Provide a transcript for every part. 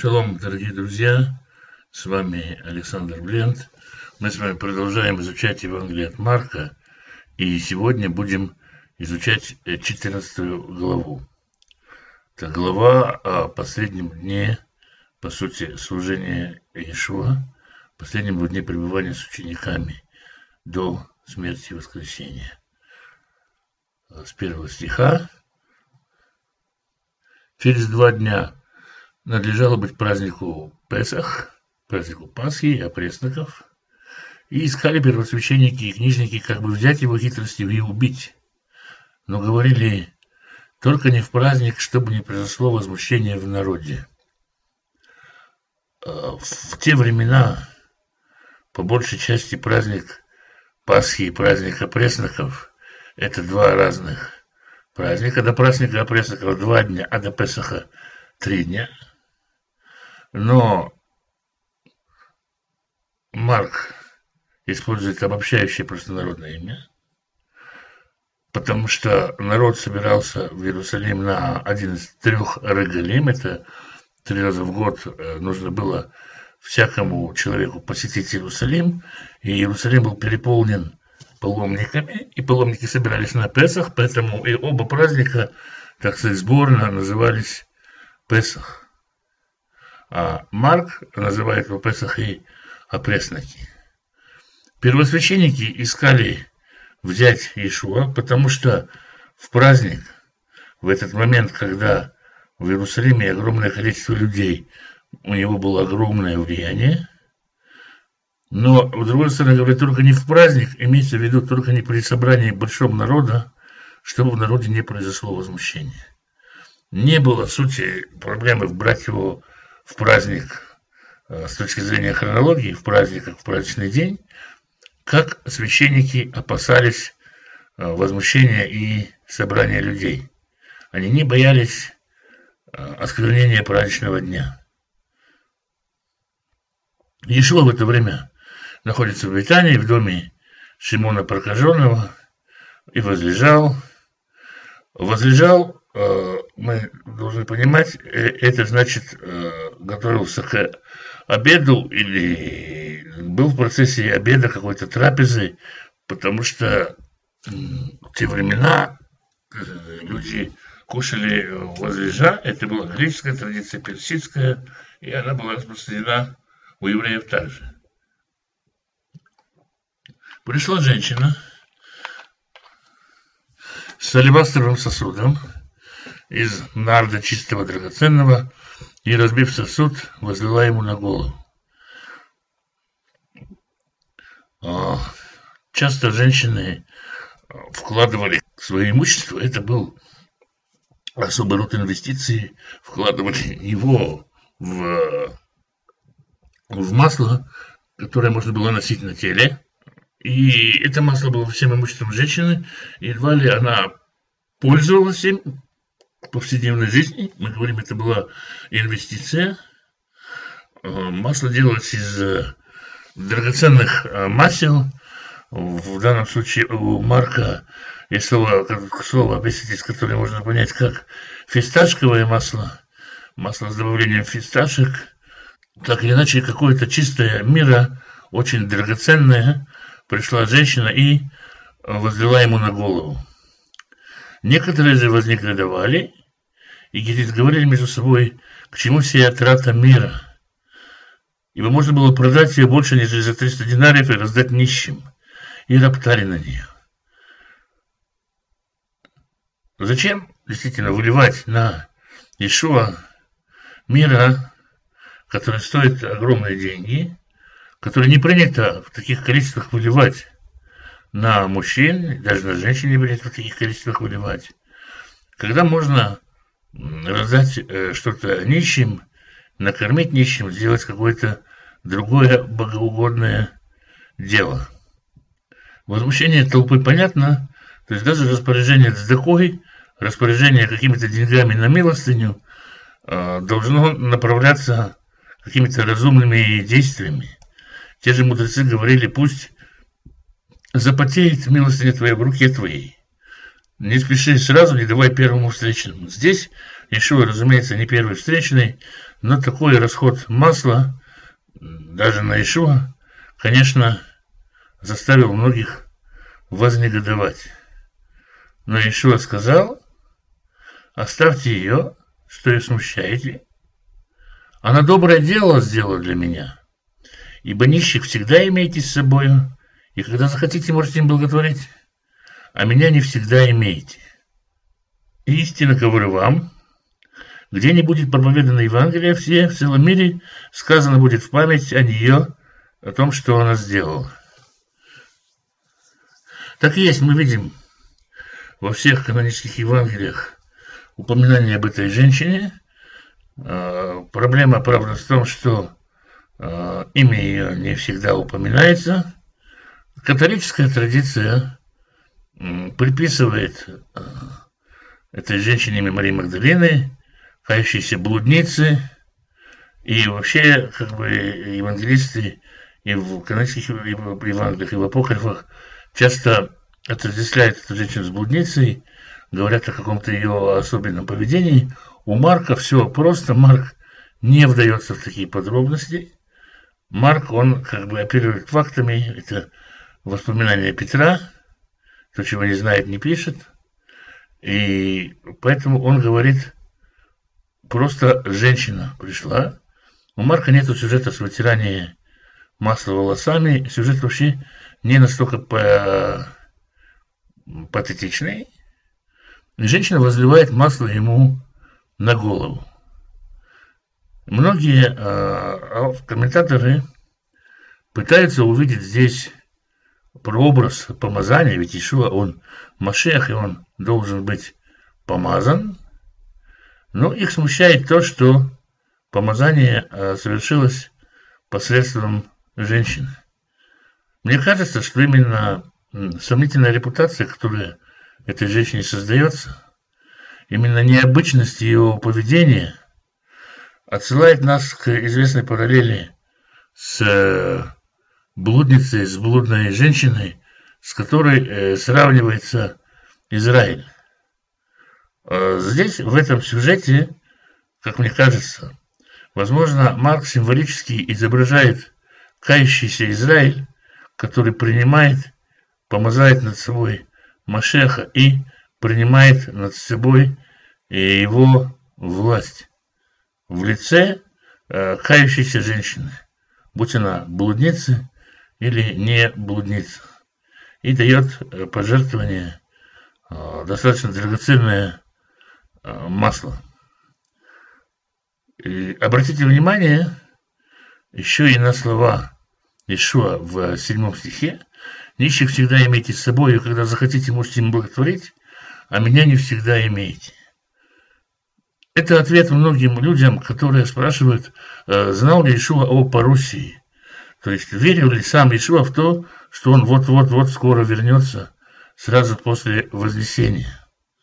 Шалом, дорогие друзья, с вами Александр Блент. Мы с вами продолжаем изучать Евангелие от Марка, и сегодня будем изучать 14 главу. Это глава о последнем дне, по сути, служения Иешуа, последнем дне пребывания с учениками до смерти и воскресения. С 1 стиха. Через 2 дня надлежало быть празднику Песах, празднику Пасхи и опресноков, и искали первосвященники и книжники, как бы взять его хитростью и убить. Но говорили, только не в праздник, чтобы не произошло возмущение в народе. В те времена, по большей части, праздник Пасхи и праздник опресноков – это 2 разных праздника. До праздника опресноков 2 дня, а до Песаха 3 дня. Но Марк использует обобщающее простонародное имя, потому что народ собирался в Иерусалим на один из 3 регалим, это 3 раза в год нужно было всякому человеку посетить Иерусалим, и Иерусалим был переполнен паломниками, и паломники собирались на Песах, поэтому и оба праздника, так сказать, сборно назывались Песах. А Марк называет его Песах и опресноки. Первосвященники искали взять Иешуа, потому что в праздник, в этот момент, когда в Иерусалиме огромное количество людей, у него было огромное влияние, но, с другой стороны, говорят, только не в праздник, имеется в виду только не при собрании большого народа, чтобы в народе не произошло возмущение. Не было сути проблемы брать его в праздник с точки зрения хронологии, в праздник, как в праздничный день, как священники опасались возмущения и собрания людей. Они не боялись осквернения праздничного дня. Иешуа в это время находится в Витании, в доме Шимона Прокаженного, и возлежал. Мы должны понимать, это значит, готовился к обеду или был в процессе обеда какой-то трапезы, потому что в те времена люди кушали возлежа, это была греческая традиция, персидская, и она была распространена у евреев также. Пришла женщина с алебастровым сосудом из нарда чистого драгоценного, и, разбив сосуд, возлила ему на голову. Часто женщины вкладывали свое имущество, это был особый род инвестиций, вкладывали его в масло, которое можно было носить на теле, и это масло было всем имуществом женщины, и едва ли она пользовалась им в повседневной жизни. Мы говорим, это была инвестиция. Масло делалось из драгоценных масел. В данном случае у Марка есть слово описательство, которое можно понять как фисташковое масло, масло с добавлением фисташек. Так или иначе, какое-то чистое мира, очень драгоценное, пришла женщина и возлила ему на голову. Некоторые же вознегодовали и говорили между собой, к чему сия трата мира, ибо можно было продать ее больше, нежели за 300 динариев и раздать нищим, и роптали на нее. Зачем действительно выливать на Иешуа мира, который стоит огромные деньги, который не принято в таких количествах выливать на мужчин, даже на женщин не принято в таких количествах выливать, когда можно раздать что-то нищим, накормить нищим, сделать какое-то другое богоугодное дело. Возмущение толпы понятно, то есть даже распоряжение цдакой, распоряжение какими-то деньгами на милостыню должно направляться какими-то разумными действиями. Те же мудрецы говорили, пусть запотеет милостыня твоя в руке твоей. Не спеши сразу, не давай первому встречному. Здесь Ишуа, разумеется, не первый встречный, но такой расход масла, даже на Ишуа, конечно, заставил многих вознегодовать. Но Ишуа сказал: оставьте ее, что ее смущаете. Она доброе дело сделала для меня. Ибо нищих всегда имеете с собою, и когда захотите, можете им благотворить, а меня не всегда имеете. Истинно говорю вам, где не будет проповедано Евангелие в целом мире, сказано будет в память о нее, о том, что она сделала. Так и есть, мы видим во всех канонических Евангелиях упоминание об этой женщине. Проблема, правда, в том, что имя ее не всегда упоминается. Католическая традиция приписывает этой женщине имя Марии Магдалины, кающейся блудницы, и вообще, как бы, евангелисты и в канонических Евангелиях, и в апокрифах часто отождествляют эту женщину с блудницей, говорят о каком-то ее особенном поведении. У Марка все просто, Марк не вдается в такие подробности. Марк, он как бы оперирует фактами, это воспоминания Петра, то, чего не знает, не пишет, и поэтому он говорит, просто женщина пришла. У Марка нет сюжета с вытиранием масла волосами, сюжет вообще не настолько патетичный. Женщина возливает масло ему на голову. Многие комментаторы пытаются увидеть здесь прообраз помазания, ведь Ишуа, он Машиах, и он должен быть помазан. Но их смущает то, что помазание совершилось посредством женщины. Мне кажется, что именно сомнительная репутация, которая этой женщине создается, именно необычность ее поведения отсылает нас к известной параллели с блудницей, с блудной женщиной, с которой сравнивается Израиль. Здесь, в этом сюжете, как мне кажется, возможно, Марк символически изображает кающийся Израиль, который принимает, помазает над собой Машеха и принимает над собой его власть в лице кающейся женщины, будь она блудница или не блудница, и дает пожертвование достаточно драгоценное масло. И обратите внимание еще и на слова Ишуа в 7 стихе. Нищих всегда имейте с собой, и когда захотите, можете им благотворить, а меня не всегда имеете. Это ответ многим людям, которые спрашивают, знал ли Ишуа о парусии. То есть, верил ли сам Ишуа в то, что он вот-вот-вот скоро вернется, сразу после Вознесения.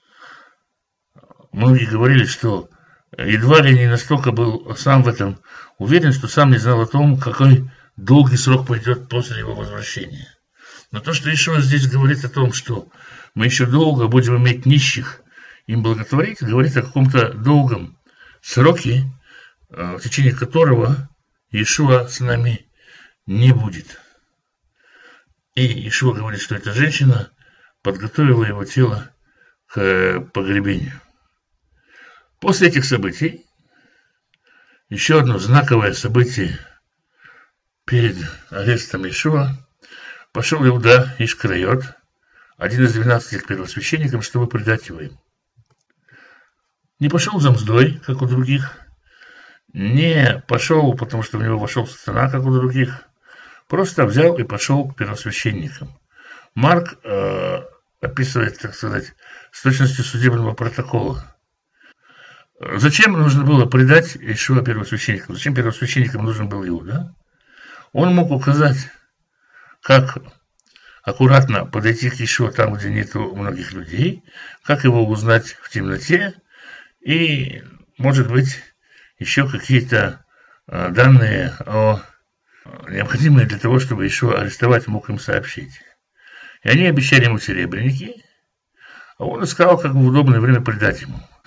Многие говорили, что едва ли не настолько был сам в этом уверен, что сам не знал о том, какой долгий срок пойдет после его возвращения. Но то, что Ишуа здесь говорит о том, что мы еще долго будем иметь нищих, им благотворить, говорит о каком-то долгом сроке, в течение которого Ишуа с нами не будет. И Ишуа говорит, что эта женщина подготовила его тело к погребению. После этих событий, еще одно знаковое событие перед арестом Ишуа, пошел Иуда Ишкариот, один из 12 первосвященников, чтобы предать его им. Не пошел за мздой, как у других, не пошел, потому что в него вошел сатана, как у других, просто взял и пошел к первосвященникам. Марк описывает, так сказать, с точностью судебного протокола. Зачем нужно было предать Ишуа первосвященникам? Зачем первосвященникам нужен был Иуда? Он мог указать, как аккуратно подойти к Ишуа там, где нету многих людей, как его узнать в темноте, и, может быть, еще какие-то данные, необходимые для того, чтобы Ишуа арестовать, мог им сообщить. И они обещали ему серебряники, а он искал, как в удобное время предать ему.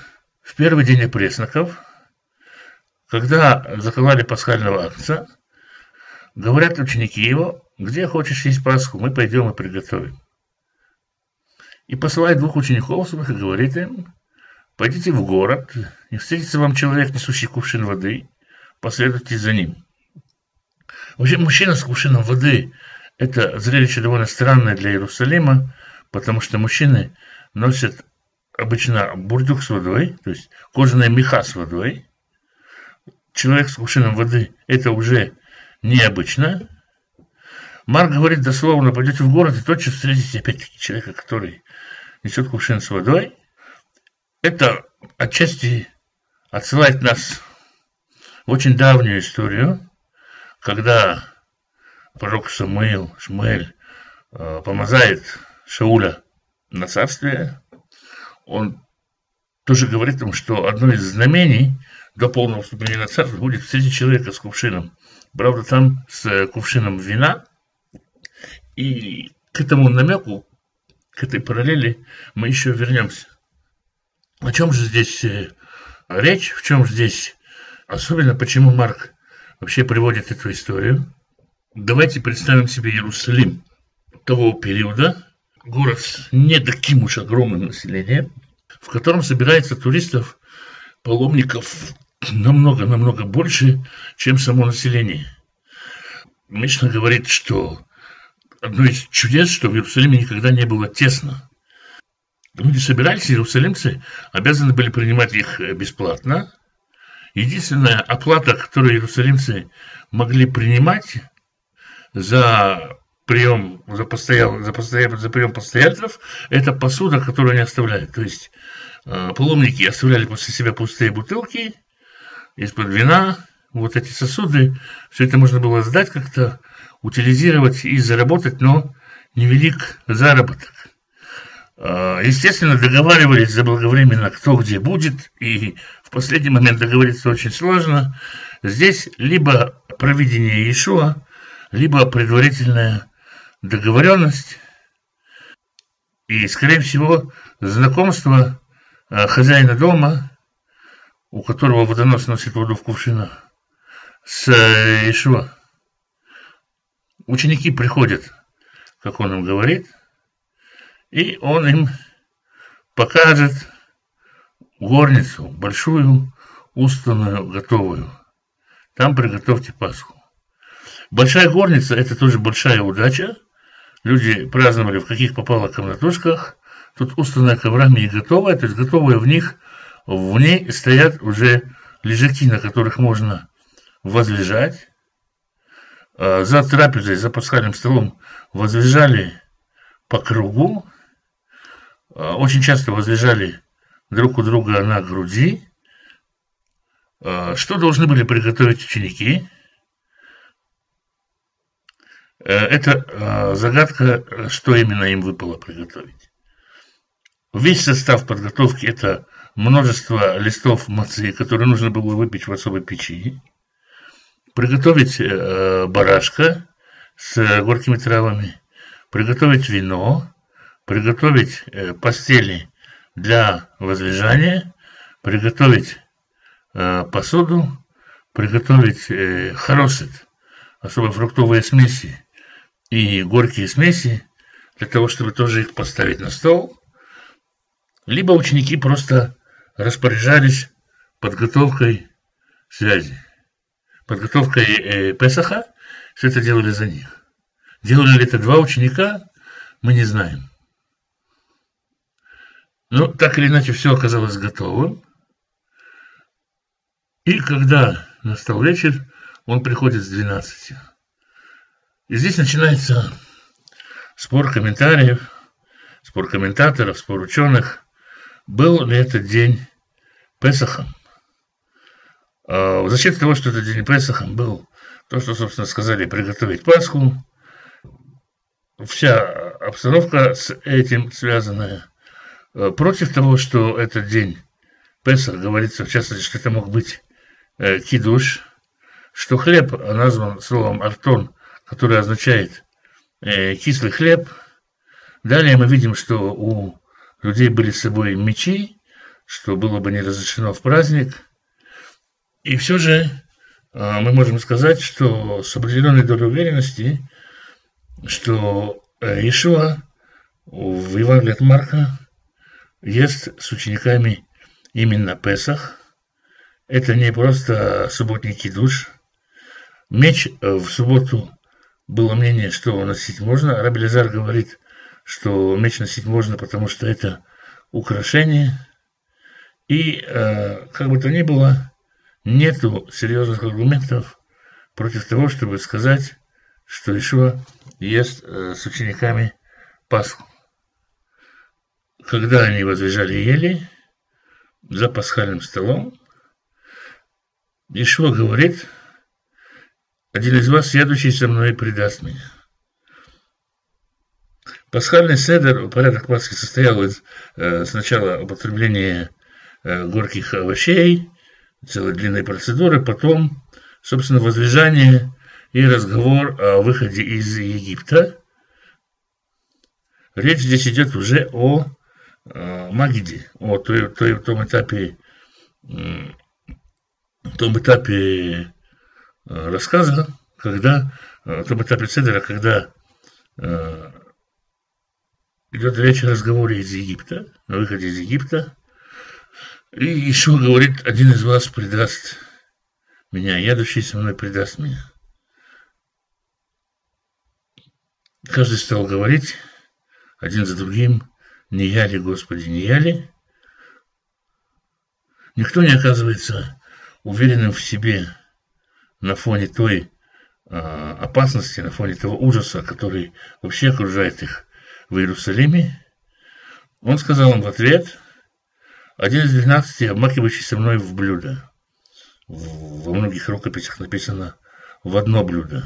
в первый день опресноков, когда закололи пасхального агнца, говорят ученики его: где хочешь есть Пасху, мы пойдем и приготовим. И посылает двух учеников своих и говорит им: пойдите в город, и встретится вам человек, несущий кувшин воды, последуйте за ним. Вообще, мужчина с кувшином воды – это зрелище довольно странное для Иерусалима, потому что мужчины носят обычно бурдюк с водой, то есть кожаные меха с водой. Человек с кувшином воды – это уже необычно. Марк говорит дословно: пойдете в город и тотчас встретите опять-таки человека, который несет кувшин с водой. Это отчасти отсылает нас в очень давнюю историю, когда пророк Шмуэль помазает Шауля на царствие. Он тоже говорит им, что одно из знамений до полного вступления на царство будет встретить человека с кувшином. Правда, там с кувшином вина. И к этому намеку, к этой параллели мы еще вернемся. О чем же здесь речь, в чем здесь особенно, почему Марк вообще приводит эту историю? Давайте представим себе Иерусалим того периода, город с не таким уж огромным населением, в котором собирается туристов, паломников намного больше, чем само население. Мишна говорит, что одно из чудес, что в Иерусалиме никогда не было тесно. Люди собирались, иерусалимцы обязаны были принимать их бесплатно. Единственная оплата, которую иерусалимцы могли принимать за прием постояльцев, это посуда, которую они оставляют. То есть паломники оставляли после себя пустые бутылки из-под вина, вот эти сосуды, все это можно было сдать как-то, утилизировать и заработать, но невелик заработок. Естественно, договаривались заблаговременно, кто где будет, и в последний момент договориться очень сложно. Здесь либо провидение Иешуа, либо предварительная договоренность, и, скорее всего, знакомство хозяина дома, у которого водонос носит воду в кувшинах, с Иешуа. Ученики приходят, как он им говорит, и он им покажет горницу, большую, устланную, готовую. Там приготовьте Пасху. Большая горница – это тоже большая удача. Люди праздновали в каких попало комнатушках. Тут устланная коврами и готовая, то есть готовая в ней стоят уже лежаки, на которых можно возлежать. За трапезой, за пасхальным столом возлежали по кругу. Очень часто возлежали друг у друга на груди. Что должны были приготовить ученики? Это загадка, что именно им выпало приготовить. Весь состав подготовки – это множество листов мацы, которые нужно было выпечь в особой печи, приготовить барашка с горькими травами, приготовить вино, приготовить постели для возлежания, приготовить посуду, приготовить харосет, особо фруктовые смеси и горькие смеси, для того, чтобы тоже их поставить на стол. Либо ученики просто распоряжались подготовкой связи, подготовкой Песаха, все это делали за них. Делали ли это два ученика, мы не знаем. Но так или иначе все оказалось готовым. И когда настал вечер, он приходит с 12. И здесь начинается спор комментариев, спор комментаторов, спор ученых. Был ли этот день Песахом? Зачем того, что этот день Песахом был то, что, собственно, сказали приготовить Пасху. Вся обстановка с этим связанная. Против того, что этот день Песах, говорится, в частности, что это мог быть кидуш, что хлеб назван словом артон, который означает кислый хлеб. Далее мы видим, что у людей были с собой мечи, что было бы не разрешено в праздник. И все же мы можем сказать, что с определенной долей уверенности, что Иешуа в Евангелии от Марка ест с учениками именно Песах. Это не просто субботний кидуш. Меч в субботу было мнение, что носить можно. Раби Элиэзер говорит, что меч носить можно, потому что это украшение. И, как бы то ни было, нету серьезных аргументов против того, чтобы сказать, что Иешуа ест с учениками Пасху. Когда они возлежали и ели за пасхальным столом, Иешуа говорит: один из вас, едущий со мной, предаст меня. Пасхальный седер, порядок Пасхи состоял из сначала употребления горьких овощей, целой длинной процедуры, потом, собственно, возлежание и разговор о выходе из Египта. Речь здесь идет уже о Магиде, о том этапе рассказа, когда, в том этапе седера, когда идет речь о разговоре из Египта, о выходе из Египта. И Иешуа говорит: один из вас предаст меня, едущий со мной предаст меня. Каждый стал говорить один за другим: не я ли, Господи, не я ли? Никто не оказывается уверенным в себе на фоне той опасности, на фоне того ужаса, который вообще окружает их в Иерусалиме. Он сказал им в ответ: один из 12, обмакивающий со мной в блюдо. Во многих рукописях написано в одно блюдо.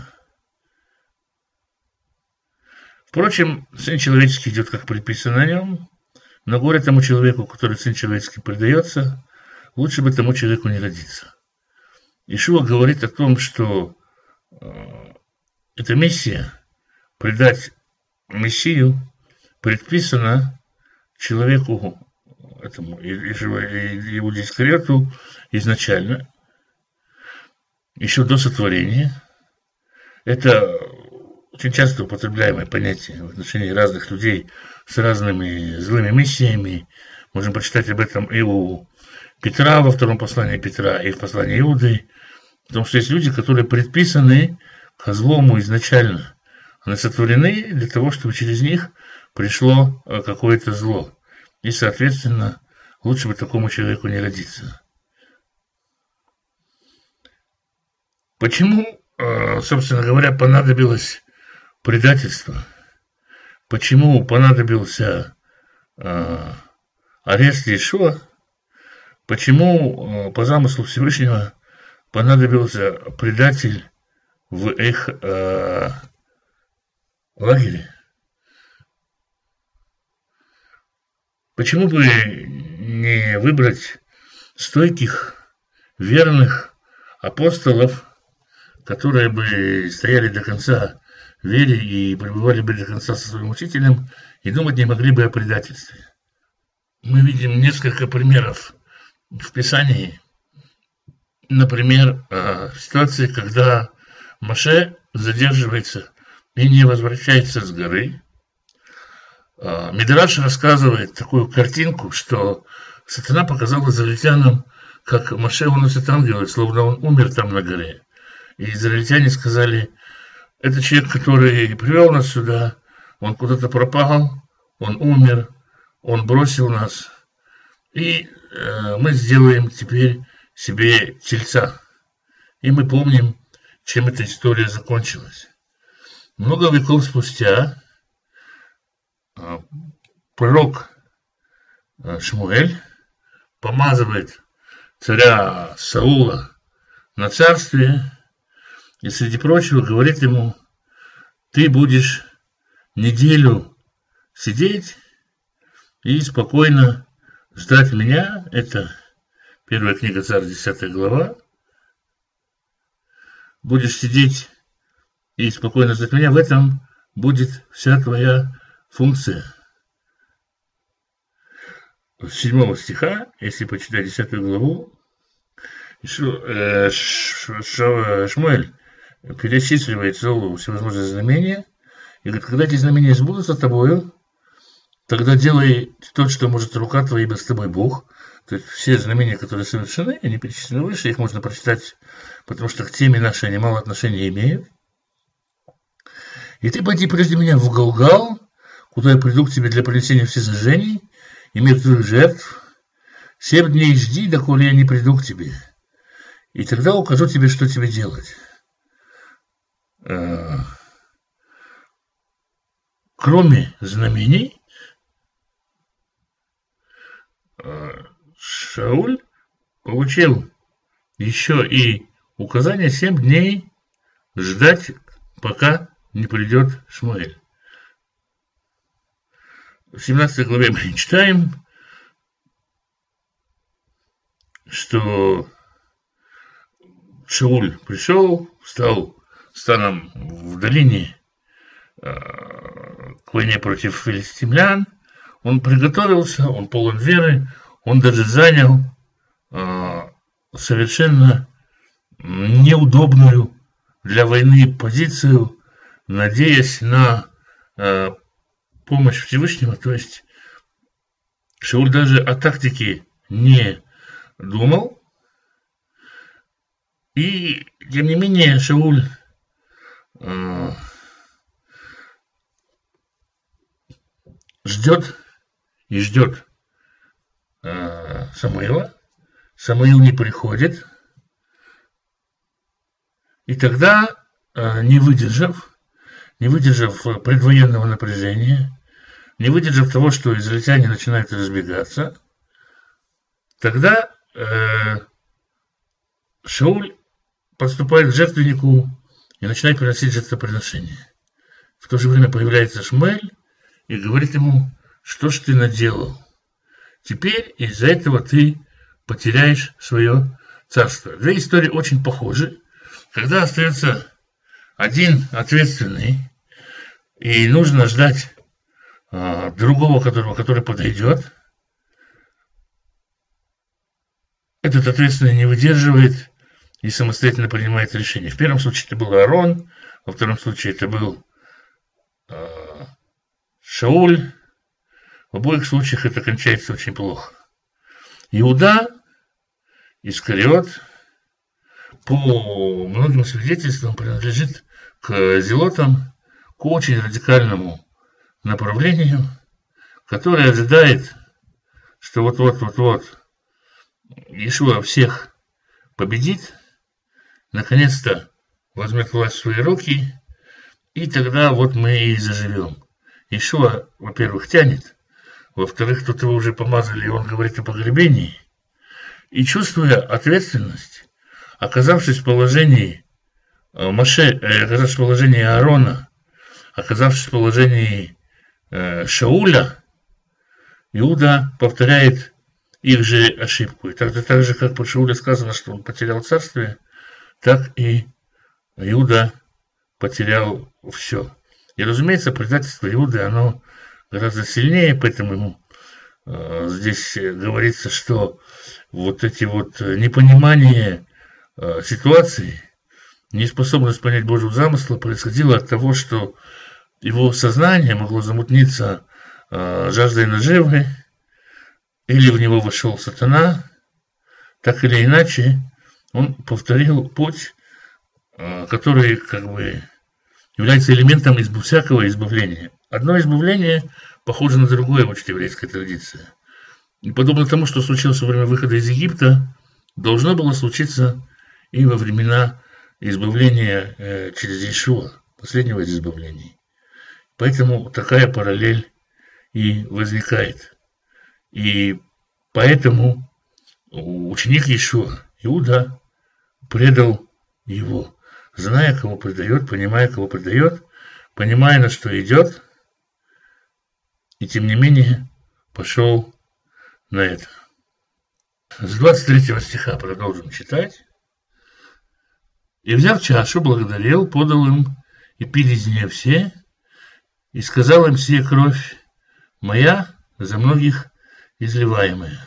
Впрочем, Сын Человеческий идет, как предписано о нем, но горе тому человеку, который Сын Человеческий предается, лучше бы тому человеку не родиться. Иешуа говорит о том, что эта миссия, предать Мессию, предписана человеку, этому Иуде Искариоту, изначально, еще до сотворения. Это очень часто употребляемое понятие в отношении разных людей с разными злыми миссиями. Можем прочитать об этом и у Петра во втором послании Петра, и в послании Иуды. Потому что есть люди, которые предписаны ко злому изначально. Они сотворены для того, чтобы через них пришло какое-то зло. И, соответственно, лучше бы такому человеку не родиться. Почему, собственно говоря, понадобилось предательство? Почему понадобился арест Иешуа? Почему, по замыслу Всевышнего, понадобился предатель в их лагере? Почему бы не выбрать стойких, верных апостолов, которые бы стояли до конца в вере и пребывали бы до конца со своим учителем, и думать не могли бы о предательстве? Мы видим несколько примеров в Писании. Например, ситуации, когда Моше задерживается и не возвращается с горы. Мидраш рассказывает такую картинку, что сатана показал израильтянам, как Моше уносит ангелов, словно он умер там на горе. И израильтяне сказали: это человек, который привел нас сюда, он куда-то пропал, он умер, он бросил нас, и мы сделаем теперь себе тельца. И мы помним, чем эта история закончилась. Много веков спустя пророк Шмуэль помазывает царя Саула на царствие и, среди прочего, говорит ему: ты будешь неделю сидеть и спокойно ждать меня. Это первая книга Царств, 10 глава. Будешь сидеть и спокойно ждать меня, в этом будет вся твоя функция. 7 стиха, если почитать 10 главу, Шмуэль перечисливает Саулу всевозможные знамения, и говорит, когда эти знамения сбудутся тобою, тогда делай то, что может рука твоя, ибо с тобой Бог. То есть все знамения, которые совершены, они перечислены выше, их можно прочитать, потому что к теме нашей они мало отношения имеют. И ты пойди прежде меня в Галгал, куда я приду к тебе для принесения всесожжений и мертвых жертв. 7 дней жди, доколе я не приду к тебе. И тогда укажу тебе, что тебе делать. Кроме знамений, Шауль получил еще и указание 7 дней ждать, пока не придет Шмуэль. В 17 главе мы читаем, что Шауль пришел, стал станом в долине к войне против филистимлян. Он приготовился, он полон веры, он даже занял совершенно неудобную для войны позицию, надеясь на помощь Всевышнего. То есть Шауль даже о тактике не думал. И, тем не менее, Шауль ждет и ждет Самуила. Самуил не приходит. И тогда, не выдержав предвоенного напряжения, не выдержав того, что израильтяне начинают разбегаться, тогда Шауль подступает к жертвеннику и начинает приносить жертвоприношение. В то же время появляется Шмуэль и говорит ему, что ж ты наделал? Теперь из-за этого ты потеряешь свое царство. Две истории очень похожи. Когда остается один ответственный, и нужно ждать другого, который подойдет, этот ответственный не выдерживает и самостоятельно принимает решение. В первом случае это был Аарон, во втором случае это был Шауль. В обоих случаях это кончается очень плохо. Иуда Искариот, по многим свидетельствам, принадлежит к зелотам, к очень радикальному направлению, которое ожидает, что вот-вот Иешуа всех победит, наконец-то возьмет власть в свои руки, и тогда вот мы и заживем. Иешуа, во-первых, тянет, во-вторых, тут его уже помазали, и он говорит о погребении. И чувствуя ответственность, оказавшись в положении оказавшись в положении Аарона, оказавшись в положении Шауля, Иуда повторяет их же ошибку. И так же, как про Шауля сказано, что он потерял царствие, так и Иуда потерял все. И, разумеется, предательство Иуды, оно гораздо сильнее, поэтому здесь говорится, что вот эти вот непонимания ситуации, неспособность понять Божьего замысла происходило от того, что его сознание могло замутниться жаждой наживы, или в него вошел сатана, так или иначе он повторил путь, который как бы является элементом всякого избавления. Одно избавление похоже на другое в еврейской традиции. И подобно тому, что случилось во время выхода из Египта, должно было случиться и во времена избавления через Иешуа, последнего из избавлений. Поэтому такая параллель и возникает. И поэтому ученик Иешуа, Иуда, предал его, зная, кого предает, понимая, кого предает, понимая, на что идет, и тем не менее пошел на это. С 23 стиха продолжим читать. «И, взяв чашу, благодарил, подал им, и пили из нее все, и сказал им: сия кровь моя за многих изливаемое.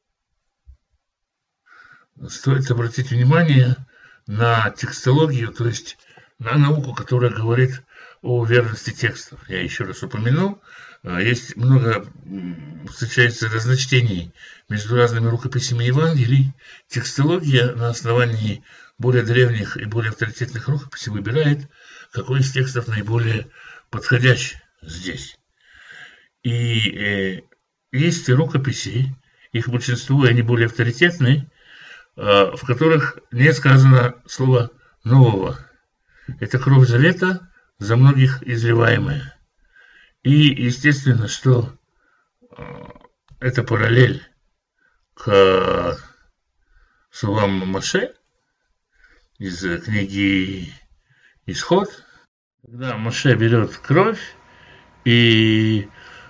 Стоит обратить внимание на текстологию, то есть на науку, которая говорит о верности текстов. Я еще раз упомянул, есть много, встречается разночтений между разными рукописями Евангелий. Текстология на основании более древних и более авторитетных рукописей выбирает, какой из текстов наиболее подходящий здесь. И есть рукописи, их большинство, и они более авторитетные, в которых не сказано слово «нового». Это кровь завета, за многих изливаемая. И естественно, что это параллель к словам Моше из книги «Исход», когда Моше берет кровь и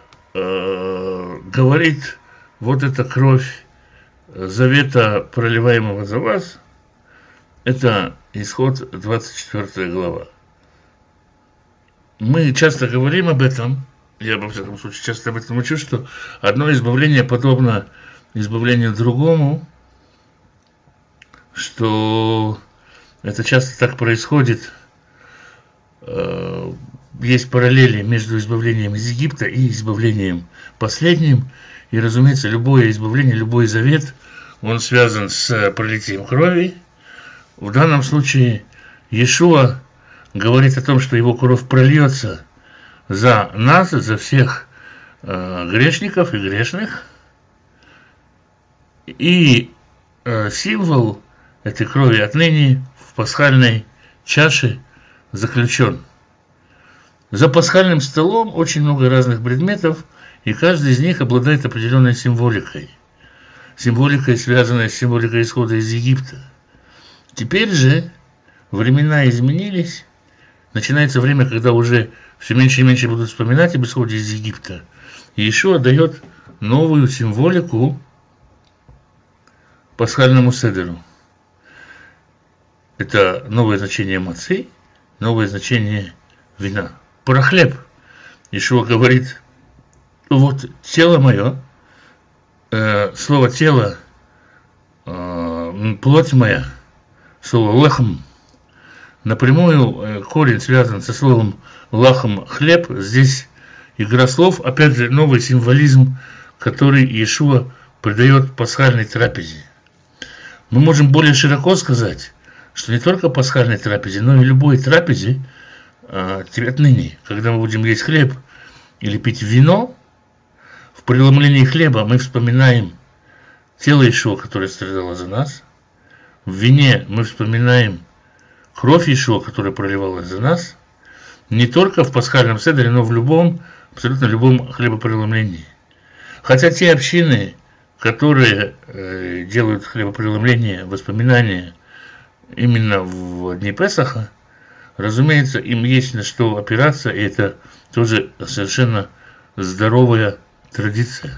говорит: вот эта кровь завета, проливаемого за вас, это Исход 24 глава. Мы часто говорим об этом, я, во всяком случае, часто об этом учу, что одно избавление подобно избавлению другому, что это часто так происходит. Есть параллели между избавлением из Египта и избавлением последним. И, разумеется, любое избавление, любой завет, он связан с пролитием крови. В данном случае Иешуа говорит о том, что его кровь прольется за нас, за всех грешников и грешных. И символ этой крови отныне в пасхальной чаше заключен. За пасхальным столом очень много разных предметов, и каждый из них обладает определенной символикой. Символикой, связанной с символикой исхода из Египта. Теперь же времена изменились. Начинается время, когда уже все меньше и меньше будут вспоминать об исходе из Египта. И Иешуа дает новую символику пасхальному седеру. Это новое значение мацы, новое значение вина. Про хлеб Иешуа говорит: вот тело мое, слово тело, плоть моя, слово лахм, напрямую корень связан со словом лахм, хлеб. Здесь игра слов, опять же, новый символизм, который Иешуа придает пасхальной трапезе. Мы можем более широко сказать, что не только пасхальной трапезе, но и любой трапезе отныне, когда мы будем есть хлеб или пить вино, в преломлении хлеба мы вспоминаем тело Иешуа, которое страдало за нас. В вине мы вспоминаем кровь Иешуа, которая проливалась за нас. Не только в пасхальном седере, но в любом, абсолютно любом хлебопреломлении. Хотя те общины, которые делают хлебопреломление, воспоминания именно в дни Песаха, разумеется, им есть на что опираться, и это тоже совершенно здоровая традиция.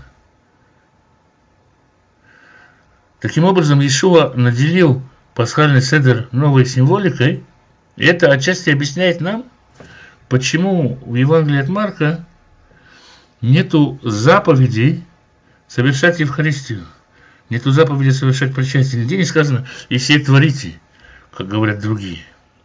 Таким образом, Иешуа наделил пасхальный седер новой символикой, и это отчасти объясняет нам, почему в Евангелии от Марка нету заповедей совершать Евхаристию, нету заповеди совершать причастие. Нигде не сказано «и сей творите», как говорят другие.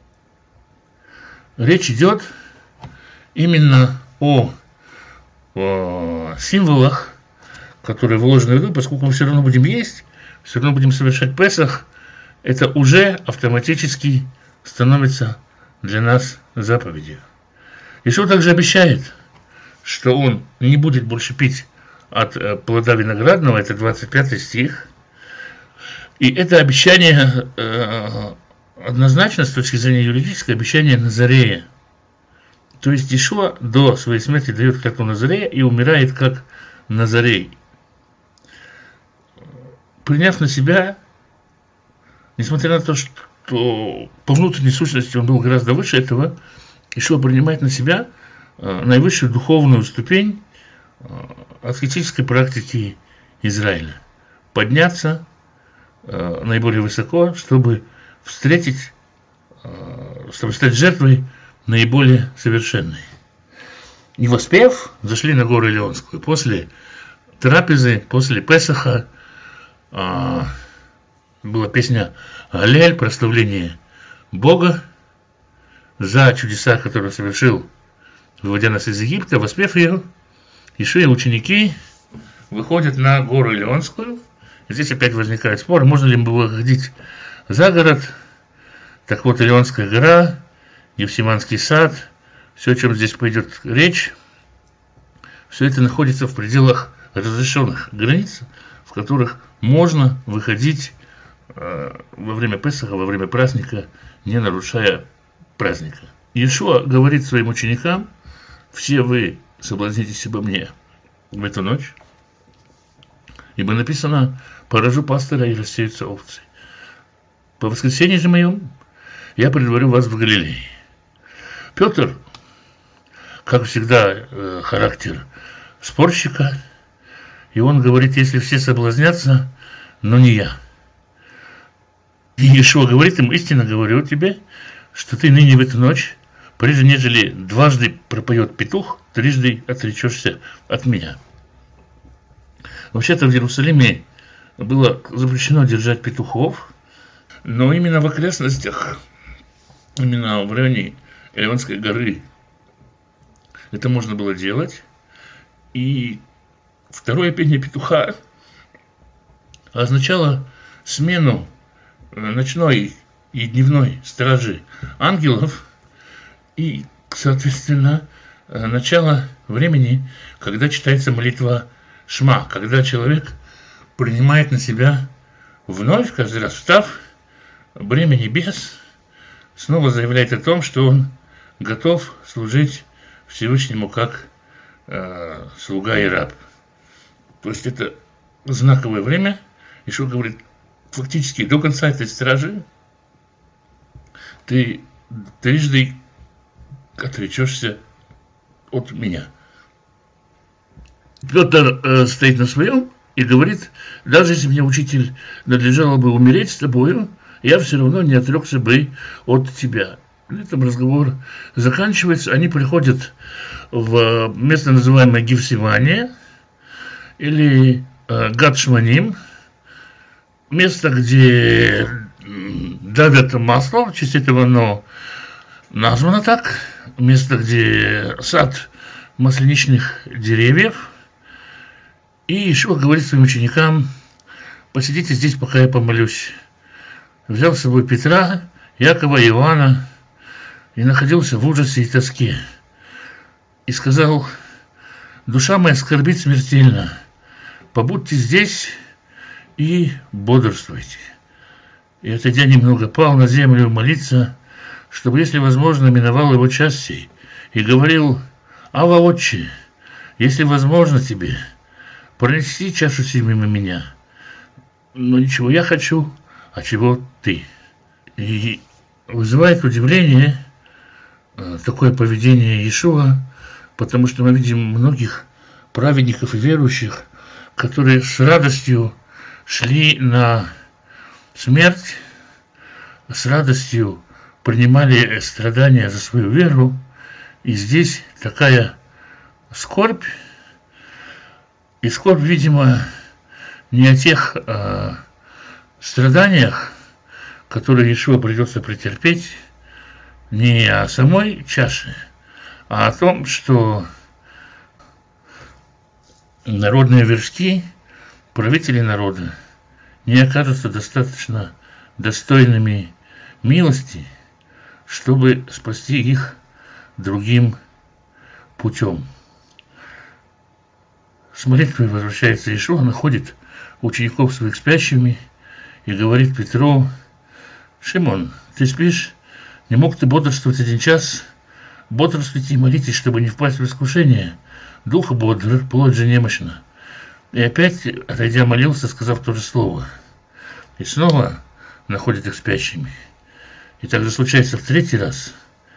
Речь идет именно о символах, которые вложены в еду, поскольку мы все равно будем есть, все равно будем совершать Песах, это уже автоматически становится для нас заповедью. Иешуа также обещает, что он не будет больше пить от плода виноградного, это 25 стих. И это обещание однозначно, с точки зрения юридической, обещание Назарея. То есть Иешуа до своей смерти дает клятву Назарея и умирает как Назарей. Приняв на себя, несмотря на то, что по внутренней сущности он был гораздо выше этого, Иешуа принимает на себя наивысшую духовную ступень аскетической практики Израиля. Подняться наиболее высоко, чтобы встретить, чтобы стать жертвой наиболее совершенной. И воспев, зашли на гору Илионскую. После трапезы после Песаха была песня «Галель», прославление Бога за чудеса, которые он совершил, выводя нас из Египта. Воспев ее, Иешуа и ученики выходят на гору Илионскую. Здесь опять возникает спор, можно ли было ходить за город. Так вот, Илионская гора, Гефсиманский сад, все, о чем здесь пойдет речь, все это находится в пределах разрешенных границ, в которых можно выходить во время Песаха, во время праздника, не нарушая праздника. Иешуа говорит своим ученикам: все вы соблазнитесь обо мне в эту ночь, ибо написано: поражу пастора и рассеются овцы. По воскресенье же моем я предварю вас в Галилее. Петр, как всегда, характер спорщика, и он говорит: если все соблазнятся, но не я. И Иешуа говорит им: истинно говорю тебе, что ты ныне в эту ночь, прежде нежели дважды пропоет петух, трижды отречешься от меня. Вообще-то в Иерусалиме было запрещено держать петухов, но именно в окрестностях, именно в районе Илионской горы это можно было делать. И второе пение петуха означало смену ночной и дневной стражи ангелов и, соответственно, начало времени, когда читается молитва Шма, когда человек принимает на себя вновь, каждый раз встав, бремя небес, снова заявляет о том, что он готов служить Всевышнему как слуга и раб. То есть это знаковое время. Иешуа говорит: фактически до конца этой стражи ты трижды отречешься от меня. Петр стоит на своем и говорит: даже если мне, учитель, надлежало бы умереть с тобою, я все равно не отрекся бы от тебя. На этом разговор заканчивается. Они приходят в место, называемое Гефсимания или Гат-Шманим, место, где давят масло, в честь этого оно названо так, место, где сад масленичных деревьев. И Иешуа говорит своим ученикам: посидите здесь, пока я помолюсь. Взял с собой Петра, Якова и Иоанна и находился в ужасе и тоске. И сказал: душа моя скорбит смертельно, побудьте здесь и бодрствуйте. И, отойдя немного, пал на землю молиться, чтобы, если возможно, миновал его час сей, и говорил: Ава, Отче, если возможно тебе, пронеси чашу сию мимо меня, но не чего я хочу, а чего ты. И вызывает удивление такое поведение Иешуа, потому что мы видим многих праведников и верующих, которые с радостью шли на смерть, с радостью принимали страдания за свою веру. И здесь такая скорбь, и скорбь, видимо, не о тех страданиях, которые Иешуа придется претерпеть, не о самой чаше, а о том, что народные вершки, правители народа, не окажутся достаточно достойными милости, чтобы спасти их другим путем. С молитвой возвращается Иешуа, находит учеников своих спящими и говорит Петру: Шимон, ты спишь? Не мог ты бодрствовать 1 час? Бодрствуйте и молитесь, чтобы не впасть в искушение. Дух бодр, плоть же немощна. И опять, отойдя, молился, сказав то же слово. И снова находит их спящими. И так же случается в 3-й раз.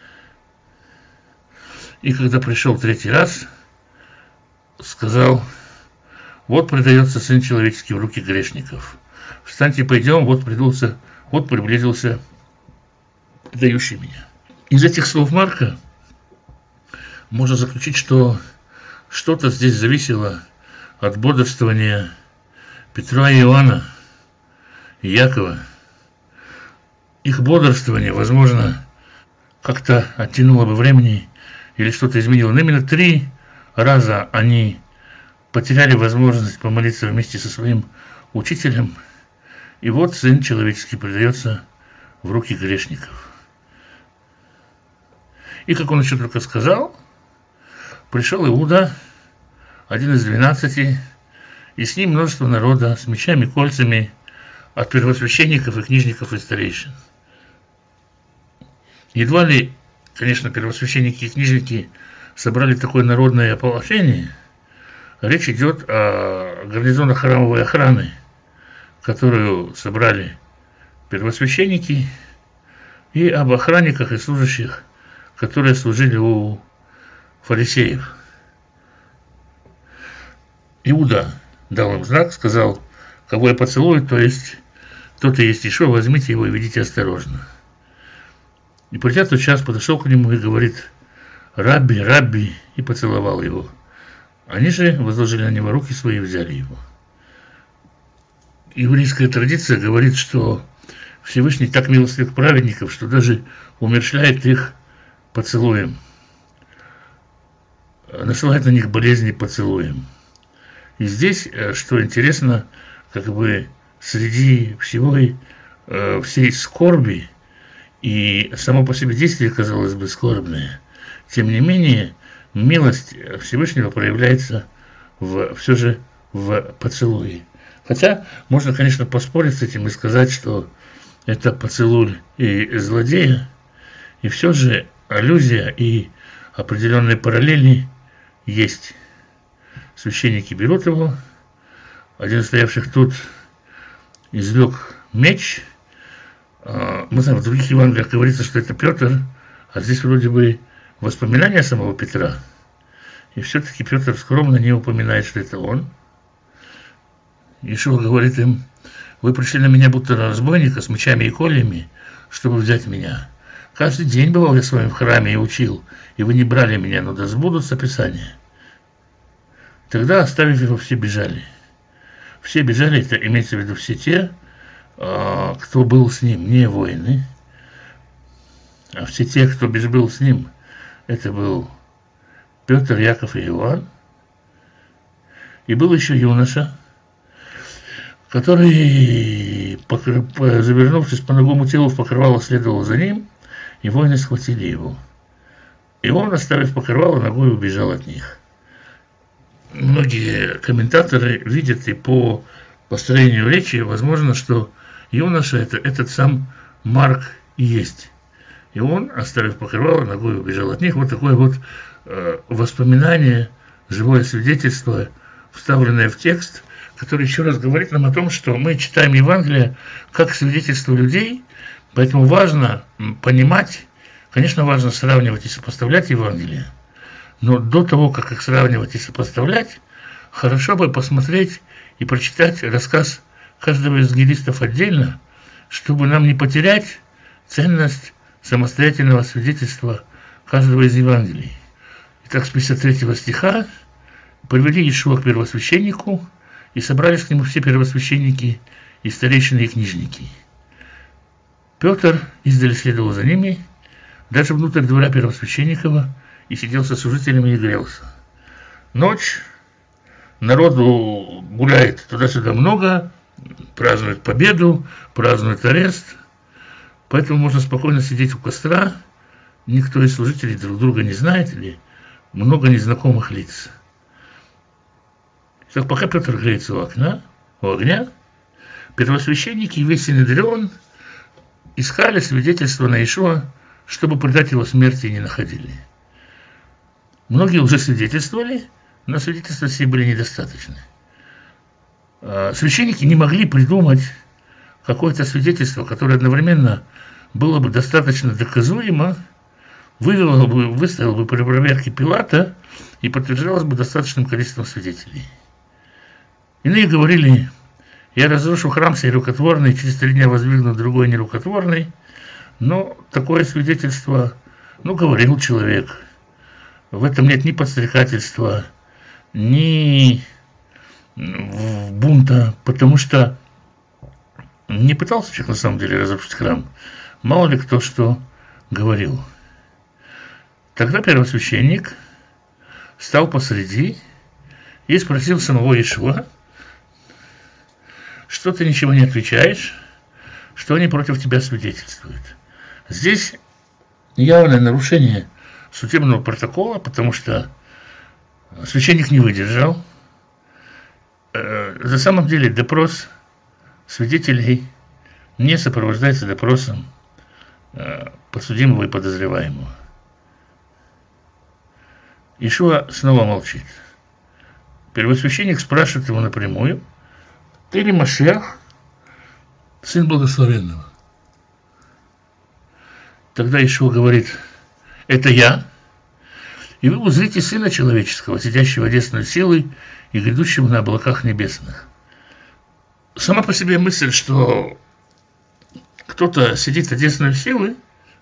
И когда пришел 3-й раз, сказал: вот предается Сын Человеческий в руки грешников. Встаньте, пойдем, вот приблизился дающий меня. Из этих слов Марка можно заключить, что что-то здесь зависело от бодрствования Петра и Иоанна и Якова. Их бодрствование, возможно, как-то оттянуло бы времени или что-то изменило. Но именно 3 раза они потеряли возможность помолиться вместе со своим учителем. И вот Сын Человеческий предается в руки грешников. И как он еще только сказал, пришел Иуда, один из 12, и с ним множество народа, с мечами, кольцами, от первосвященников и книжников и старейшин. Едва ли, конечно, первосвященники и книжники собрали такое народное ополчение. Речь идет о гарнизонах храмовой охраны, которую собрали первосвященники, и об охранниках и служащих, которые служили у фарисеев. Иуда дал им знак, сказал: кого я поцелую, то есть тот и есть Ишуа, возьмите его и ведите осторожно. И придя тот час, подошел к нему и говорит: «Рабби, Рабби», и поцеловал его. Они же возложили на него руки свои и взяли его. Еврейская традиция говорит, что Всевышний так милостив к праведникам, что даже умерщвляет их поцелуем, насылает на них болезни поцелуем. И здесь, что интересно, как бы среди всей скорби, и само по себе действие, казалось бы, скорбное, тем не менее, милость Всевышнего проявляется все же в поцелуе. Хотя можно, конечно, поспорить с этим и сказать, что это поцелуй и злодея, и все же аллюзия и определенные параллели есть. Священники берут его, один из стоявших тут извлек меч. Мы знаем, в других Евангелиях говорится, что это Петр, а здесь вроде бы воспоминания самого Петра. И все-таки Петр скромно не упоминает, что это он. Иешуа говорит им: вы пришли на меня будто на разбойника с мечами и кольями, чтобы взять меня. Каждый день бывал я с вами в храме и учил, и вы не брали меня, но да сбудутся Писания. Тогда, оставив его, все бежали. Все бежали, это имеется в виду все те, кто был с ним, не воины, а все те, кто был с ним, это был Петр, Яков и Иоанн. И был еще юноша, который, завернувшись по ногому телу в покрывало, следовал за ним, и воины схватили его. И он, оставив покрывало, ногой убежал от них. Многие комментаторы видят и по построению речи, возможно, что юноша этот сам Марк и есть. И он, оставив покрывало, ногой убежал от них. Вот такое вот воспоминание, живое свидетельство, вставленное в текст, который еще раз говорит нам о том, что мы читаем Евангелие как свидетельство людей, поэтому важно понимать, конечно, важно сравнивать и сопоставлять Евангелие, но до того, как их сравнивать и сопоставлять, хорошо бы посмотреть и прочитать рассказ каждого из евангелистов отдельно, чтобы нам не потерять ценность самостоятельного свидетельства каждого из Евангелий. Итак, с 53 стиха: «Привели Иешуа к первосвященнику, и собрались к нему все первосвященники и старейшины и книжники. Петр издали следовал за ними, даже внутрь двора первосвященникова, и сидел со служителями и грелся. Ночь, народу гуляет туда-сюда много, празднуют победу, празднуют арест, поэтому можно спокойно сидеть у костра, никто из служителей друг друга не знает, или много незнакомых лиц. Так, пока Петр греется у огня, первосвященники и весь Синедрион искали свидетельства на Иешуа, чтобы предать его смерти, и не находили. Многие уже свидетельствовали, но свидетельства все были недостаточны. Священники не могли придумать какое-то свидетельство, которое одновременно было бы достаточно доказуемо, выставило бы при проверке Пилата и подтверждалось бы достаточным количеством свидетелей. Иные говорили: я разрушу храм сей рукотворный, через 3 дня воздвигну другой нерукотворный. Но такое свидетельство, говорил человек. В этом нет ни подстрекательства, ни бунта, потому что не пытался человек на самом деле разрушить храм. Мало ли кто что говорил. Тогда первосвященник стал посреди и спросил самого Иешуа, что ты ничего не отвечаешь, что они против тебя свидетельствуют. Здесь явное нарушение судебного протокола, потому что священник не выдержал. На самом деле допрос свидетелей не сопровождается допросом подсудимого и подозреваемого. Иешуа снова молчит. Первосвященник спрашивает его напрямую: ты ли Машиах, сын благословенного? Тогда Иешуа говорит: это я, и вы узрите Сына Человеческого, сидящего одесную силой и грядущего на облаках небесных. Сама по себе мысль, что кто-то сидит одесную силой,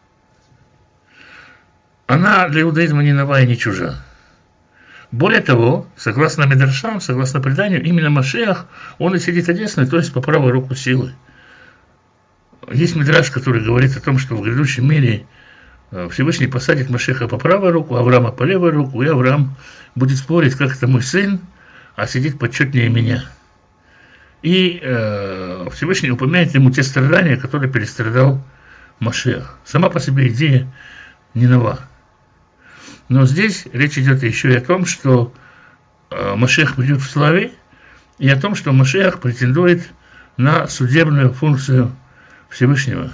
она для иудаизма не нова и не чужа. Более того, согласно Мидрашам, согласно преданию, именно Машиах, он и сидит одесную, то есть по правую руку силы. Есть Мидраш, который говорит о том, что в грядущем мире Всевышний посадит Машиаха по правую руку, Авраама по левую руку, и Авраам будет спорить, как это мой сын, а сидит почетнее меня. И Всевышний упоминает ему те страдания, которые перестрадал Машиах. Сама по себе идея не нова. Но здесь речь идет еще и о том, что Машиах придет в славе, и о том, что Машиах претендует на судебную функцию Всевышнего.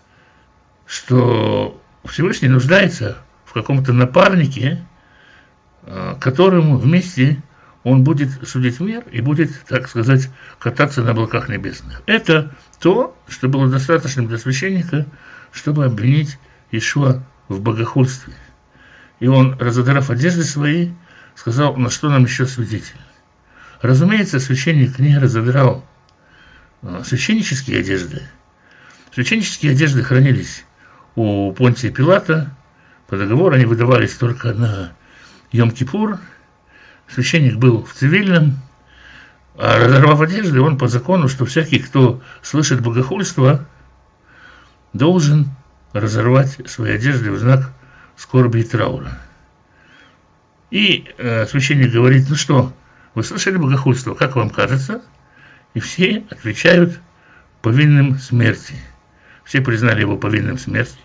Что Всевышний нуждается в каком-то напарнике, которому вместе он будет судить мир и будет, так сказать, кататься на облаках небесных. Это то, что было достаточным для священника, чтобы обвинить Иешуа в богохульстве. И он, разодрав одежды свои, сказал: на что нам еще свидетель? Разумеется, священник не разодрал священнические одежды. Священнические одежды хранились у Понтия Пилата. По договору они выдавались только на Йом-Кипур. Священник был в цивильном. А разорвав одежды, он по закону, что всякий, кто слышит богохульство, должен разорвать свои одежды в знак скорби и траура. И священник говорит: ну что, вы слышали богохульство, как вам кажется? И все отвечают: повинным смерти. Все признали его повинным смерти.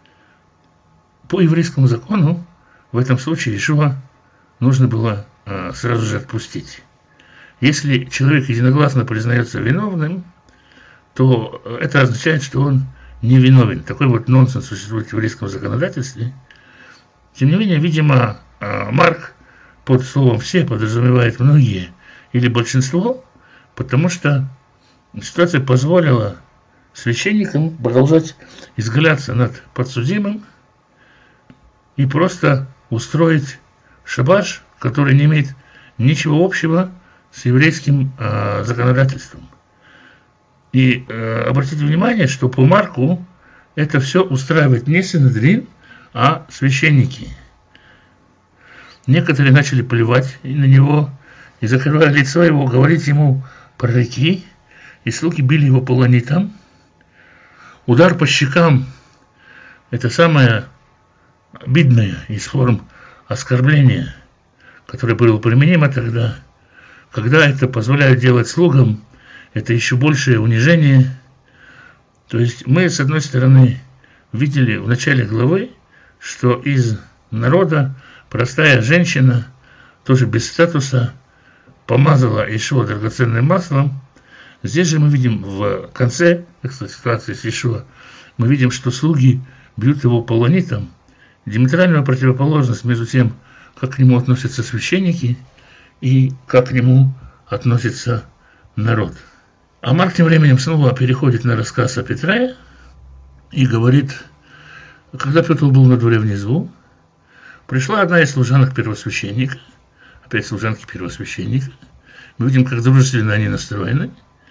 По еврейскому закону в этом случае Иешуа нужно было сразу же отпустить. Если человек единогласно признается виновным, то это означает, что он невиновен. Такой вот нонсенс существует в еврейском законодательстве. Тем не менее, видимо, Марк под словом «все» подразумевает многие или большинство, потому что ситуация позволила священникам продолжать изгаляться над подсудимым и просто устроить шабаш, который не имеет ничего общего с еврейским законодательством. И обратите внимание, что по Марку это все устраивает не Синедрин, а священники. Некоторые начали плевать на него и, закрывая лицо его, говорить ему пророки, и слуги били его полонитом. Удар по щекам – это самое обидное из форм оскорбления, которое было применимо тогда. Когда это позволяют делать слугам, это еще большее унижение. То есть мы, с одной стороны, видели в начале главы, что из народа простая женщина, тоже без статуса, помазала Иешуа драгоценным маслом. Здесь же мы видим в конце ситуации с Иешуа, мы видим, что слуги бьют его полонитом. Диаметральная противоположность между тем, как к нему относятся священники и как к нему относится народ. А Марк тем временем снова переходит на рассказ о Петре и говорит: когда Петр был на дворе внизу, пришла одна из служанок первосвященника, опять служанки первосвященника, мы видим, как дружественно они настроены,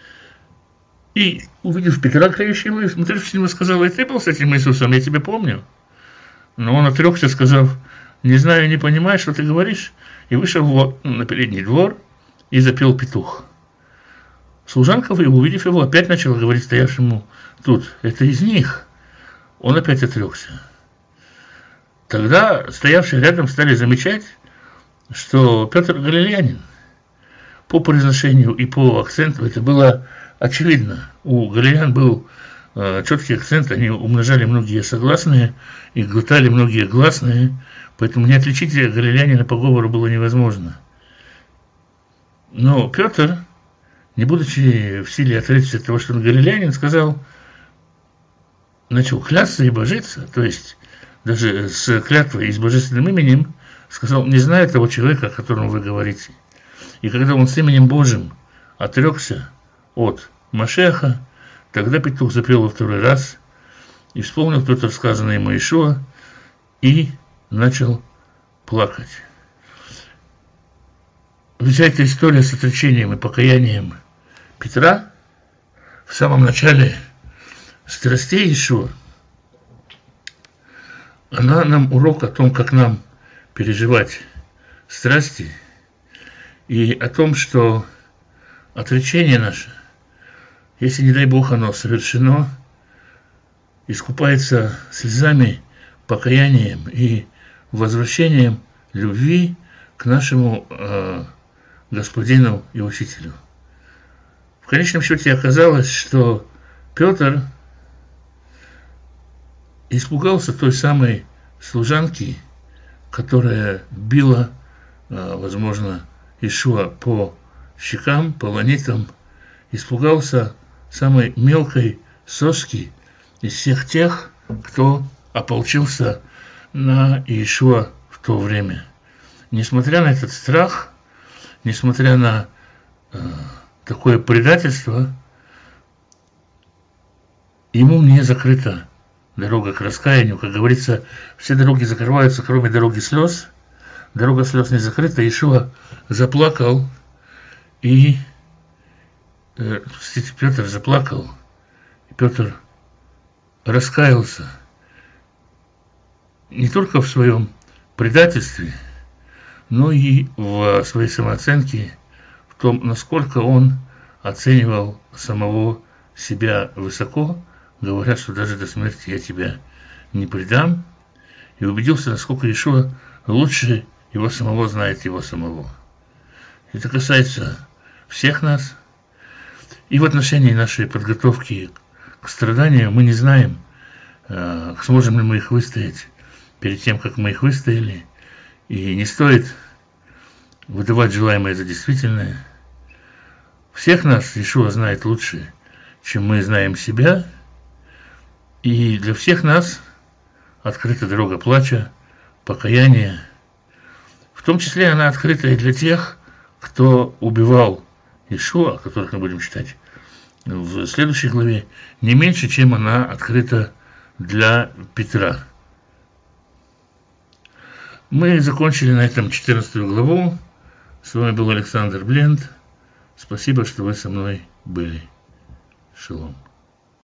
и, увидев Петра, крающего, смотревшись на него, сказала: и ты был с этим Иисусом, я тебя помню. Но он отрекся, сказав: не знаю, не понимаю, что ты говоришь, и вышел вот на передний двор и запел петух. Служанка, увидев его, опять начала говорить стоявшему тут: это из них. Он опять отрекся. Тогда стоявшие рядом стали замечать, что Петр галилеянин. По произношению и по акценту это было очевидно. У галилеян был четкий акцент, они умножали многие согласные и глотали многие гласные, поэтому не отличить галилеянина по говору было невозможно. Но Петр, не будучи в силе отречься от того, что он галилеянин, начал клясться и божиться, то есть даже с клятвой и с божественным именем, сказал: не знаю того человека, о котором вы говорите. И когда он с именем Божьим отрекся от Машеха, тогда петух запел во второй раз, и вспомнил Петр сказанное ему Иешуа, и начал плакать. Ведь эта история с отречением и покаянием Петра в самом начале страстей Иешуа, она нам урок о том, как нам переживать страсти, и о том, что отречение наше, если, не дай Бог, оно совершено, искупается слезами, покаянием и возвращением любви к нашему Господину и Учителю. В конечном счете оказалось, что Петр испугался той самой служанки, которая била, возможно, Иешуа по щекам, по ланитам, испугался самой мелкой соски из всех тех, кто ополчился на Иешуа в то время. Несмотря на этот страх, несмотря на такое предательство, ему не закрыта дорога к раскаянию. Как говорится, все дороги закрываются, кроме дороги слез. Дорога слез не закрыта. Иешуа заплакал, и Петр заплакал, и Петр раскаялся не только в своем предательстве, но и в своей самооценке, в том, насколько он оценивал самого себя высоко, говоря, что даже до смерти я тебя не предам, и убедился, насколько Иешуа лучше его самого знает его самого. Это касается всех нас. И в отношении нашей подготовки к страданию мы не знаем, сможем ли мы их выстоять перед тем, как мы их выстояли. И не стоит выдавать желаемое за действительное. Всех нас Иешуа знает лучше, чем мы знаем себя. И для всех нас открыта дорога плача, покаяния. В том числе она открыта и для тех, кто убивал Иешуа, о которых мы будем читать в следующей главе, не меньше, чем она открыта для Петра. Мы закончили на этом 14 главу. С вами был Александр Бленд. Спасибо, что вы со мной были. Шалом.